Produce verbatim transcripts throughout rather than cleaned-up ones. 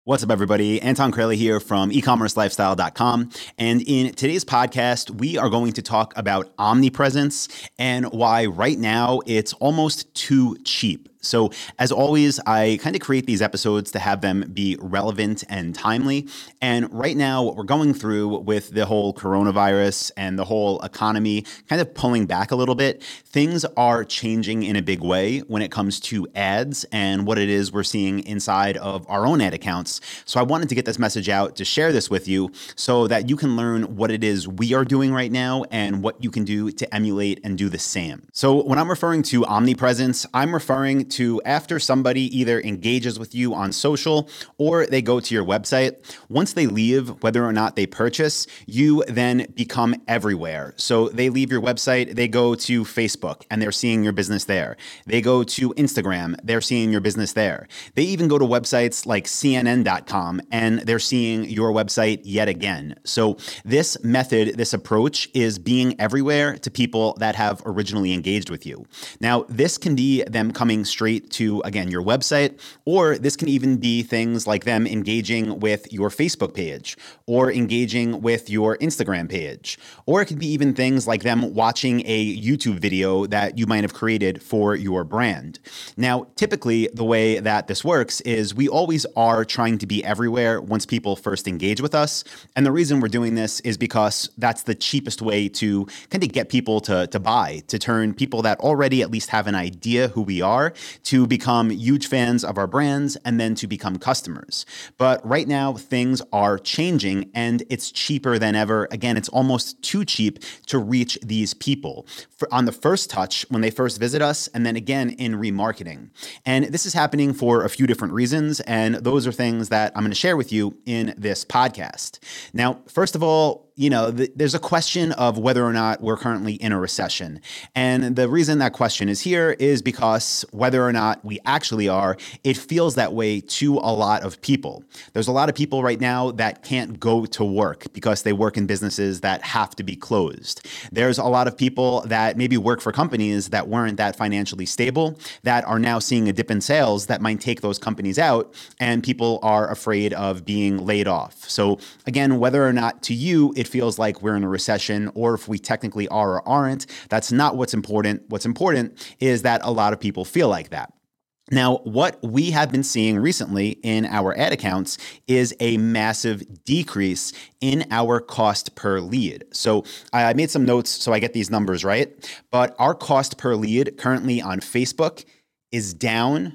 What's up, everybody? Anton Kraly here from e commerce lifestyle dot com. And in today's podcast, we are going to talk about omnipresence and why right now it's almost too cheap. So as always, I kind of create these episodes to have them be relevant and timely. And right now, what we're going through with the whole coronavirus and the whole economy kind of pulling back a little bit, things are changing in a big way when it comes to ads and what it is we're seeing inside of our own ad accounts. So I wanted to get this message out to share this with you so that you can learn what it is we are doing right now and what you can do to emulate and do the same. So when I'm referring to omnipresence, I'm referring to after somebody either engages with you on social or they go to your website, once they leave, whether or not they purchase, you then become everywhere. So they leave your website, they go to Facebook and they're seeing your business there. They go to Instagram, they're seeing your business there. They even go to websites like C N N dot com and they're seeing your website yet again. So this method, this approach is being everywhere to people that have originally engaged with you. Now, this can be them coming straight to, again, your website, or this can even be things like them engaging with your Facebook page or engaging with your Instagram page. Or it could be even things like them watching a YouTube video that you might have created for your brand. Now, typically the way that this works is we always are trying to be everywhere once people first engage with us. And the reason we're doing this is because that's the cheapest way to kind of get people to, to buy, to turn people that already at least have an idea who we are to become huge fans of our brands and then to become customers. But right now, things are changing and it's cheaper than ever. Again, it's almost too cheap to reach these people for, on the first touch when they first visit us, and then again in remarketing. And this is happening for a few different reasons, and those are things that I'm going to share with you in this podcast. Now, first of all, you know, th- there's a question of whether or not we're currently in a recession. And the reason that question is here is because whether or not we actually are, it feels that way to a lot of people. There's a lot of people right now that can't go to work because they work in businesses that have to be closed. There's a lot of people that maybe work for companies that weren't that financially stable that are now seeing a dip in sales that might take those companies out, and people are afraid of being laid off. So again, whether or not to you, it feels like we're in a recession, or if we technically are or aren't, that's not what's important. What's important is that a lot of people feel like that. Now, what we have been seeing recently in our ad accounts is a massive decrease in our cost per lead. So I made some notes so I get these numbers right, but our cost per lead currently on Facebook is down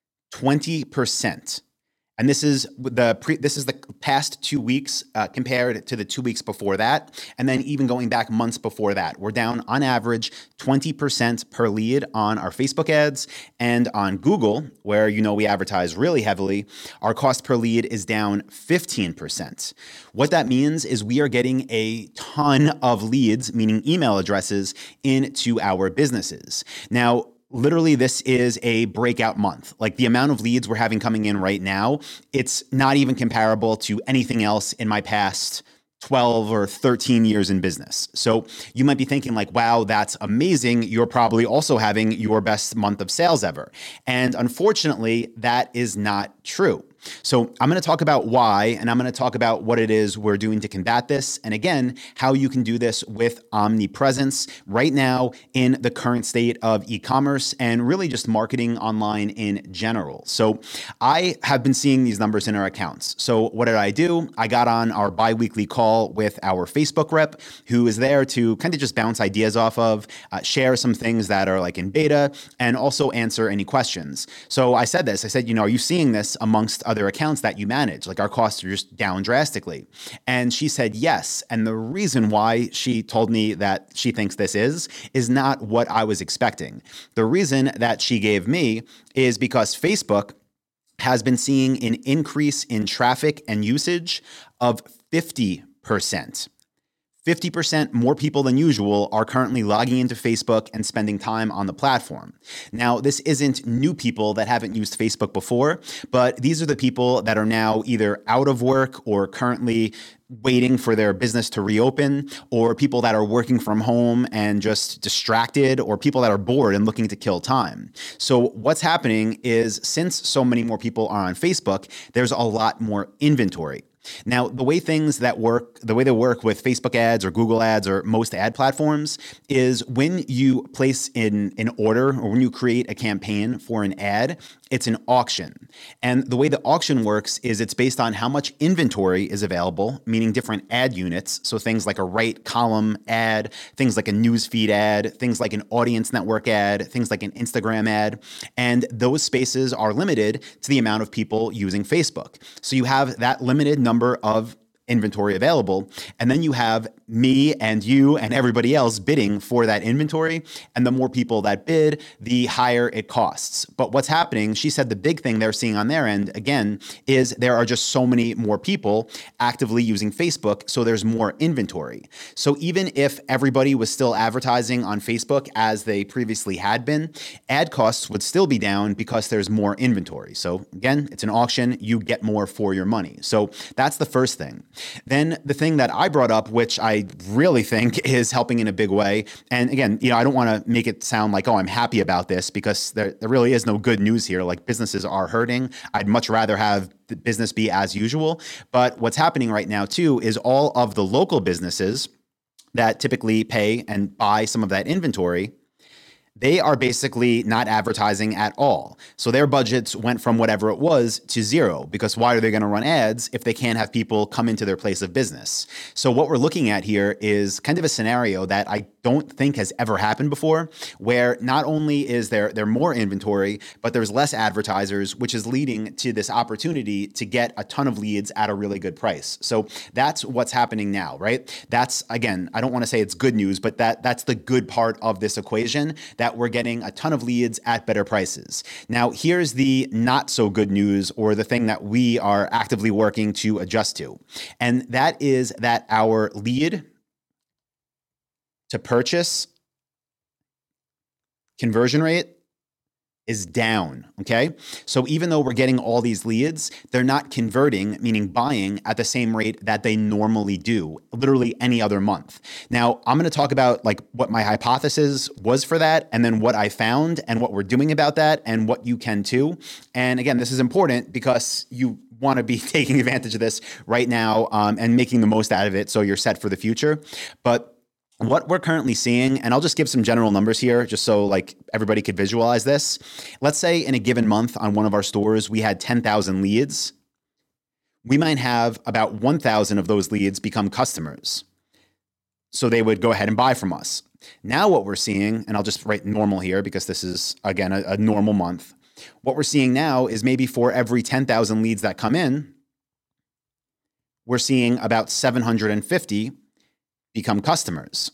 twenty percent. And this is the pre, this is the past two weeks uh, compared to the two weeks before that. And then even going back months before that, we're down on average twenty percent per lead on our Facebook ads. And on Google, where you know we advertise really heavily, our cost per lead is down fifteen percent. What that means is we are getting a ton of leads, meaning email addresses, into our businesses. Now, literally, this is a breakout month. Like the amount of leads we're having coming in right now, it's not even comparable to anything else in my past twelve or thirteen years in business. So you might be thinking like, wow, that's amazing. You're probably also having your best month of sales ever. And unfortunately, that is not true. So I'm going to talk about why, and I'm going to talk about what it is we're doing to combat this. And again, how you can do this with omnipresence right now in the current state of e-commerce and really just marketing online in general. So I have been seeing these numbers in our accounts. So what did I do? I got on our bi-weekly call with our Facebook rep, who is there to kind of just bounce ideas off of, uh, share some things that are like in beta, and also answer any questions. So I said this, I said, you know, are you seeing this amongst other accounts that you manage? Like our costs are just down drastically. And she said yes. And the reason why she told me that she thinks this is, is not what I was expecting. The reason that she gave me is because Facebook has been seeing an increase in traffic and usage of fifty percent. fifty percent more people than usual are currently logging into Facebook and spending time on the platform. Now, this isn't new people that haven't used Facebook before, but these are the people that are now either out of work or currently waiting for their business to reopen, or people that are working from home and just distracted, or people that are bored and looking to kill time. So what's happening is, since so many more people are on Facebook, there's a lot more inventory. Now, the way things that work, the way they work with Facebook ads or Google ads or most ad platforms is when you place in an order or when you create a campaign for an ad, it's an auction. And the way the auction works is it's based on how much inventory is available, meaning different ad units. So things like a right column ad, things like a newsfeed ad, things like an audience network ad, things like an Instagram ad. And those spaces are limited to the amount of people using Facebook. So you have that limited number of inventory available. And then you have me and you and everybody else bidding for that inventory. And the more people that bid, the higher it costs. But what's happening, she said the big thing they're seeing on their end, again, is there are just so many more people actively using Facebook. So there's more inventory. So even if everybody was still advertising on Facebook as they previously had been, ad costs would still be down because there's more inventory. So again, it's an auction. You get more for your money. So that's the first thing. Then the thing that I brought up, which I really think is helping in a big way. And again, you know, I don't want to make it sound like, oh, I'm happy about this, because there, there really is no good news here. Like, businesses are hurting. I'd much rather have the business be as usual. But what's happening right now too is all of the local businesses that typically pay and buy some of that inventory, they are basically not advertising at all. So their budgets went from whatever it was to zero, because why are they going to run ads if they can't have people come into their place of business? So what we're looking at here is kind of a scenario that I don't think has ever happened before, where not only is there, there more inventory, but there's less advertisers, which is leading to this opportunity to get a ton of leads at a really good price. So that's what's happening now, right? That's, again, I don't want to say it's good news, but that that's the good part of this equation, that we're getting a ton of leads at better prices. Now, here's the not so good news, or the thing that we are actively working to adjust to. And that is that our lead to purchase conversion rate is down, okay? So even though we're getting all these leads, they're not converting, meaning buying, at the same rate that they normally do, literally any other month. Now, I'm gonna talk about like what my hypothesis was for that, and then what I found and what we're doing about that, and what you can too. And again, this is important because you want to be taking advantage of this right now um, and making the most out of it so you're set for the future. But what we're currently seeing, and I'll just give some general numbers here just so like everybody could visualize this. Let's say in a given month on one of our stores, we had ten thousand leads. We might have about one thousand of those leads become customers. So they would go ahead and buy from us. Now what we're seeing, and I'll just write normal here because this is, again, a, a normal month. What we're seeing now is maybe for every ten thousand leads that come in, we're seeing about seven hundred fifty become customers.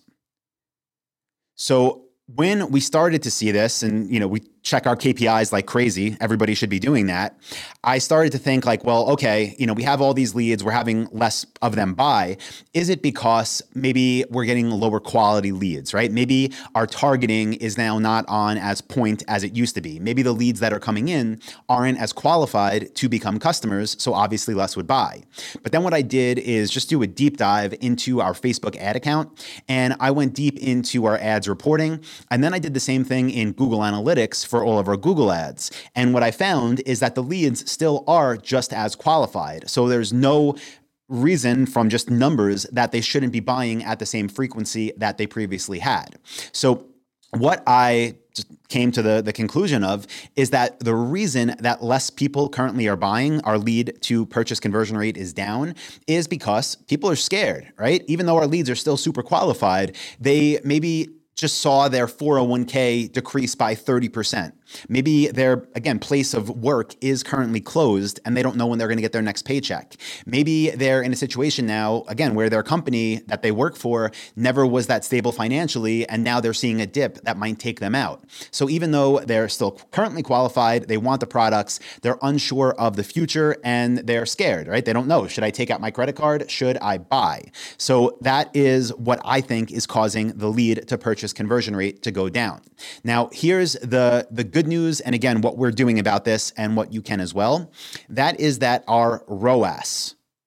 So when we started to see this, and you know, we check our K P Is like crazy, everybody should be doing that, I started to think like, well, okay, you know, we have all these leads, we're having less of them buy. Is it because maybe we're getting lower quality leads, right? Maybe our targeting is now not on as point as it used to be. Maybe the leads that are coming in aren't as qualified to become customers, so obviously less would buy. But then what I did is just do a deep dive into our Facebook ad account, and I went deep into our ads reporting, and then I did the same thing in Google Analytics for all of our Google ads. And what I found is that the leads still are just as qualified. So there's no reason from just numbers that they shouldn't be buying at the same frequency that they previously had. So what I just came to the, the conclusion of is that the reason that less people currently are buying, our lead to purchase conversion rate is down, is because people are scared, right? Even though our leads are still super qualified, they maybe just saw their four oh one k decrease by thirty percent. Maybe their, again, place of work is currently closed and they don't know when they're going to get their next paycheck. Maybe they're in a situation now, again, where their company that they work for never was that stable financially, and now they're seeing a dip that might take them out. So even though they're still currently qualified, they want the products, they're unsure of the future, and they're scared, right? They don't know, should I take out my credit card? Should I buy? So that is what I think is causing the lead to purchase conversion rate to go down. Now, here's the, the good news, and again, what we're doing about this and what you can as well. That is that our R O A S,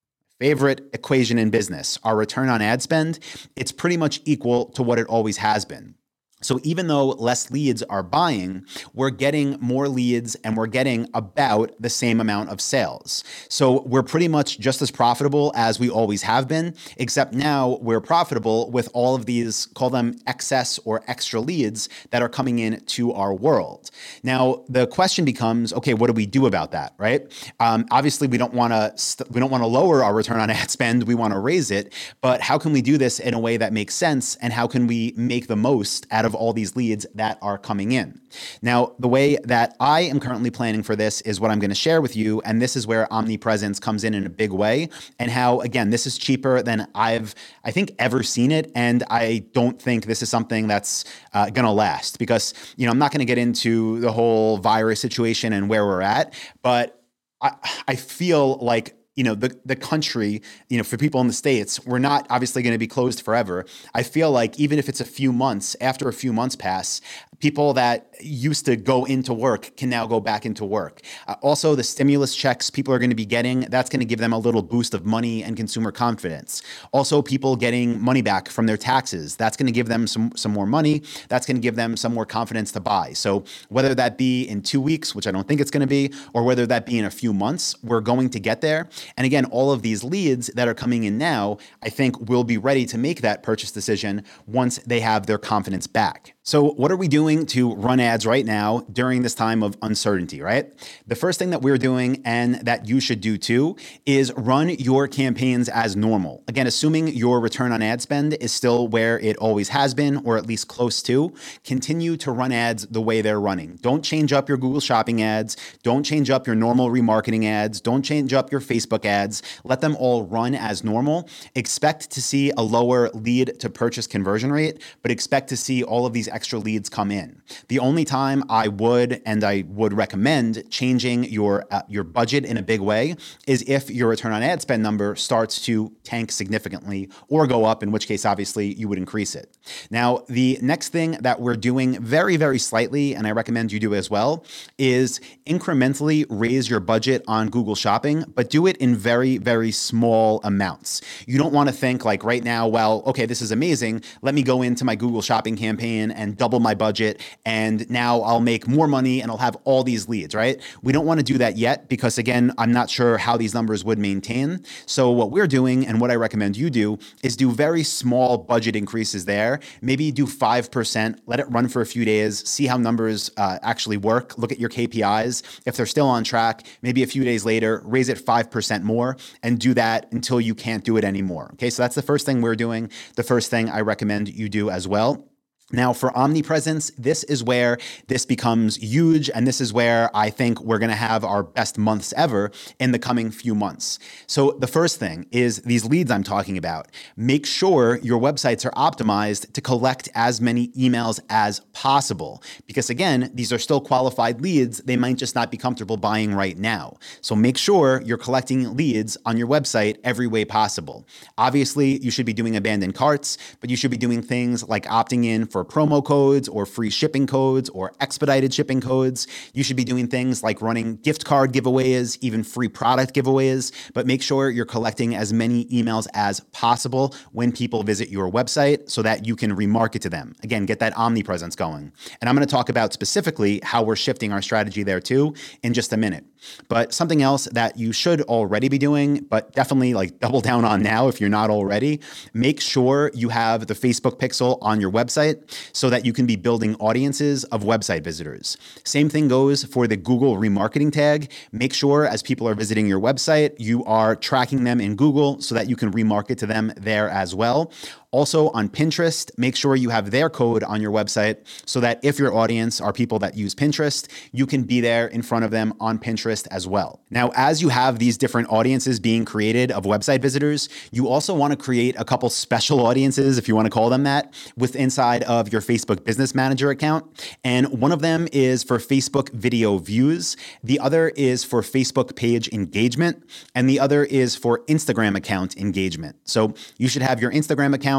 favorite equation in business, our return on ad spend, it's pretty much equal to what it always has been. So even though less leads are buying, we're getting more leads and we're getting about the same amount of sales. So we're pretty much just as profitable as we always have been, except now we're profitable with all of these, call them excess or extra leads that are coming in to our world. Now, the question becomes, okay, what do we do about that, right? Um, obviously, we don't want to st- we don't want to lower our return on ad spend. We want to raise it. But how can we do this in a way that makes sense? And how can we make the most out of all these leads that are coming in? Now, the way that I am currently planning for this is what I'm going to share with you. And this is where Omnipresence comes in in a big way. And how, again, this is cheaper than I've, I think, ever seen it. And I don't think this is something that's uh, going to last because, you know, I'm not going to get into the whole virus situation and where we're at, but I, I feel like you know, the, the country, you know, for people in the States, we're not obviously going to be closed forever. I feel like even if it's a few months, after a few months pass, people that used to go into work can now go back into work. Uh, also, the stimulus checks people are going to be getting, that's going to give them a little boost of money and consumer confidence. Also, people getting money back from their taxes, that's going to give them some, some more money. That's going to give them some more confidence to buy. So whether that be in two weeks, which I don't think it's going to be, or whether that be in a few months, we're going to get there. And again, all of these leads that are coming in now, I think will be ready to make that purchase decision once they have their confidence back. So what are we doing to run ads right now during this time of uncertainty, right? The first thing that we're doing and that you should do too is run your campaigns as normal. Again, assuming your return on ad spend is still where it always has been, or at least close to, continue to run ads the way they're running. Don't change up your Google Shopping ads. Don't change up your normal remarketing ads. Don't change up your Facebook ads. Let them all run as normal. Expect to see a lower lead to purchase conversion rate, but expect to see all of these extra leads come in. The only time I would and I would recommend changing your uh, your budget in a big way is if your return on ad spend number starts to tank significantly or go up, in which case obviously you would increase it. Now, the next thing that we're doing very, very slightly, and I recommend you do as well, is incrementally raise your budget on Google Shopping, but do it in very, very small amounts. You don't want to think like right now, well, okay, this is amazing. Let me go into my Google Shopping campaign and double my budget, and now I'll make more money and I'll have all these leads, right? We don't want to do that yet because, again, I'm not sure how these numbers would maintain. So what we're doing and what I recommend you do is do very small budget increases there. Maybe do five percent, let it run for a few days, see how numbers uh, actually work, look at your K P Is. If they're still on track, maybe a few days later, raise it five percent more and do that until you can't do it anymore. Okay, so that's the first thing we're doing. The first thing I recommend you do as well. Now, for Omnipresence, this is where this becomes huge, and this is where I think we're going to have our best months ever in the coming few months. So the first thing is these leads I'm talking about. Make sure your websites are optimized to collect as many emails as possible, because again, these are still qualified leads. They might just not be comfortable buying right now. So make sure you're collecting leads on your website every way possible. Obviously, you should be doing abandoned carts, but you should be doing things like opting in for promo codes or free shipping codes or expedited shipping codes. You should be doing things like running gift card giveaways, even free product giveaways, but make sure you're collecting as many emails as possible when people visit your website so that you can remarket to them. Again, get that omnipresence going. And I'm going to talk about specifically how we're shifting our strategy there too in just a minute. But something else that you should already be doing, but definitely like double down on now if you're not already, make sure you have the Facebook pixel on your website so that you can be building audiences of website visitors. Same thing goes for the Google remarketing tag. Make sure as people are visiting your website, you are tracking them in Google so that you can remarket to them there as well. Also on Pinterest, make sure you have their code on your website so that if your audience are people that use Pinterest, you can be there in front of them on Pinterest as well. Now, as you have these different audiences being created of website visitors, you also want to create a couple special audiences, if you want to call them that, with inside of your Facebook Business Manager account. And one of them is for Facebook video views. The other is for Facebook page engagement. And the other is for Instagram account engagement. So you should have your Instagram account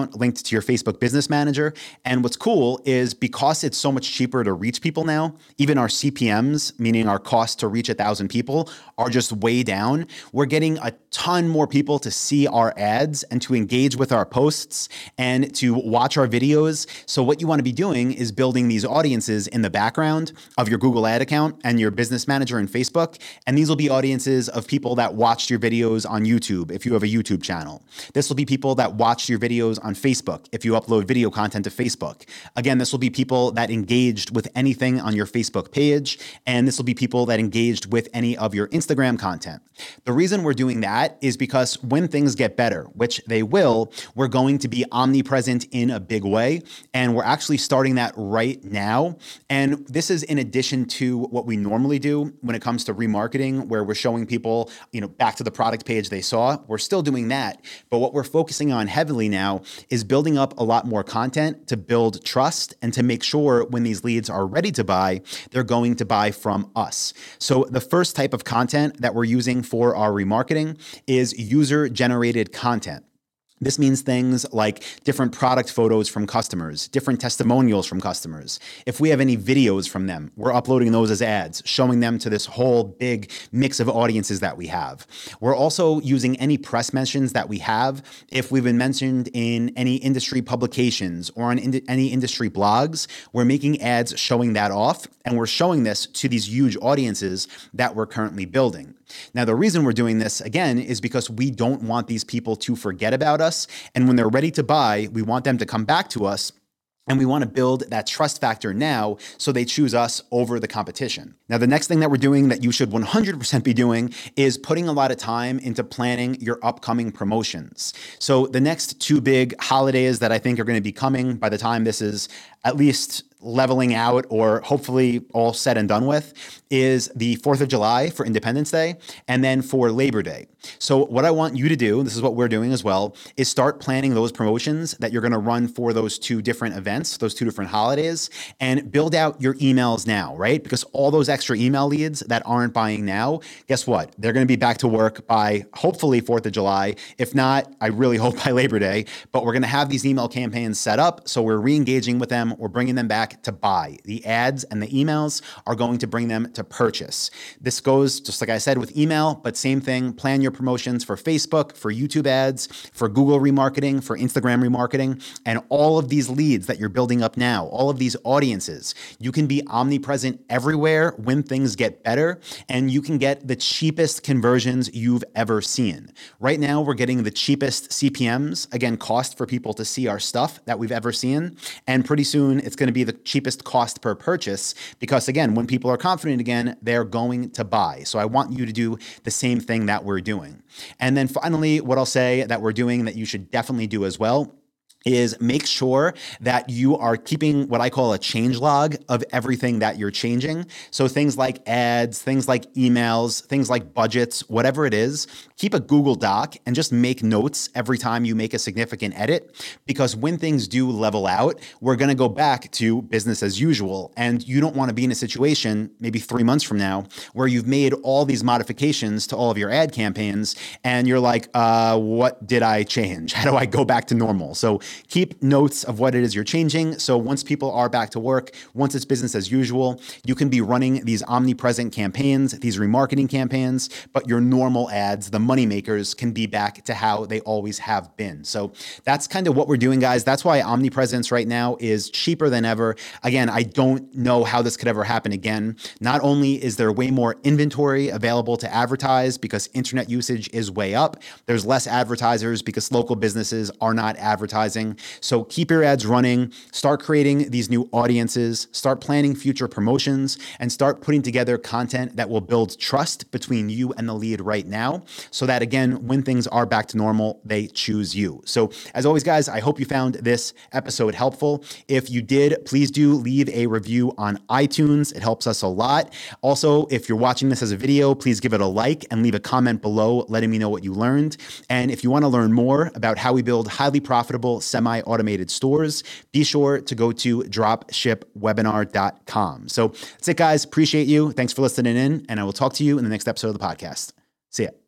account linked to your Facebook Business Manager. And what's cool is because it's so much cheaper to reach people now, even our C P Ms, meaning our cost to reach a thousand people, are just way down. We're getting a ton more people to see our ads and to engage with our posts and to watch our videos. So what you want to be doing is building these audiences in the background of your Google Ad account and your Business Manager in Facebook. And these will be audiences of people that watched your videos on YouTube if you have a YouTube channel. This will be people that watched your videos on Facebook if you upload video content to Facebook. Again, this will be people that engaged with anything on your Facebook page, and this will be people that engaged with any of your Instagram content. The reason we're doing that is because when things get better, which they will, we're going to be omnipresent in a big way, and we're actually starting that right now. And this is in addition to what we normally do when it comes to remarketing, where we're showing people, you know, back to the product page they saw. We're still doing that, but what we're focusing on heavily now is building up a lot more content to build trust and to make sure when these leads are ready to buy, they're going to buy from us. So the first type of content that we're using for our remarketing is user-generated content. This means things like different product photos from customers, different testimonials from customers. If we have any videos from them, we're uploading those as ads, showing them to this whole big mix of audiences that we have. We're also using any press mentions that we have. If we've been mentioned in any industry publications or on ind- any industry blogs, we're making ads showing that off, and we're showing this to these huge audiences that we're currently building. Now, the reason we're doing this, again, is because we don't want these people to forget about us. And when they're ready to buy, we want them to come back to us. And we want to build that trust factor now so they choose us over the competition. Now, the next thing that we're doing that you should one hundred percent be doing is putting a lot of time into planning your upcoming promotions. So the next two big holidays that I think are going to be coming by the time this is at least leveling out or hopefully all said and done with is the fourth of July for Independence Day and then for Labor Day. So what I want you to do, this is what we're doing as well, is start planning those promotions that you're going to run for those two different events, those two different holidays, and build out your emails now, right? Because all those extra email leads that aren't buying now, guess what? They're going to be back to work by hopefully fourth of July. If not, I really hope by Labor Day, but we're going to have these email campaigns set up. So we're re-engaging with them. We're bringing them back to buy. The ads and the emails are going to bring them to purchase. This goes, just like I said, with email, but same thing. Plan your promotions for Facebook, for YouTube ads, for Google remarketing, for Instagram remarketing, and all of these leads that you're building up now, all of these audiences. You can be omnipresent everywhere when things get better, and you can get the cheapest conversions you've ever seen. Right now, we're getting the cheapest C P Ms, again, cost for people to see our stuff that we've ever seen. And pretty soon, it's going to be the cheapest cost per purchase because, again, when people are confident again, they're going to buy. So I want you to do the same thing that we're doing. And then finally, what I'll say that we're doing that you should definitely do as well is make sure that you are keeping what I call a change log of everything that you're changing. So things like ads, things like emails, things like budgets, whatever it is, keep a Google Doc and just make notes every time you make a significant edit, because when things do level out, we're going to go back to business as usual. And you don't want to be in a situation maybe three months from now where you've made all these modifications to all of your ad campaigns and you're like, uh, what did I change? How do I go back to normal? So keep notes of what it is you're changing. So once people are back to work, once it's business as usual, you can be running these omnipresent campaigns, these remarketing campaigns, but your normal ads, the money makers, can be back to how they always have been. So that's kind of what we're doing, guys. That's why omnipresence right now is cheaper than ever. Again, I don't know how this could ever happen again. Not only is there way more inventory available to advertise because internet usage is way up, there's less advertisers because local businesses are not advertising. So keep your ads running, start creating these new audiences, start planning future promotions, and start putting together content that will build trust between you and the lead right now so that, again, when things are back to normal, they choose you. So as always, guys, I hope you found this episode helpful. If you did, please do leave a review on iTunes. It helps us a lot. Also, if you're watching this as a video, please give it a like and leave a comment below letting me know what you learned. And if you want to learn more about how we build highly profitable semi-automated stores, be sure to go to dropship webinar dot com. So that's it, guys. Appreciate you. Thanks for listening in, and I will talk to you in the next episode of the podcast. See ya.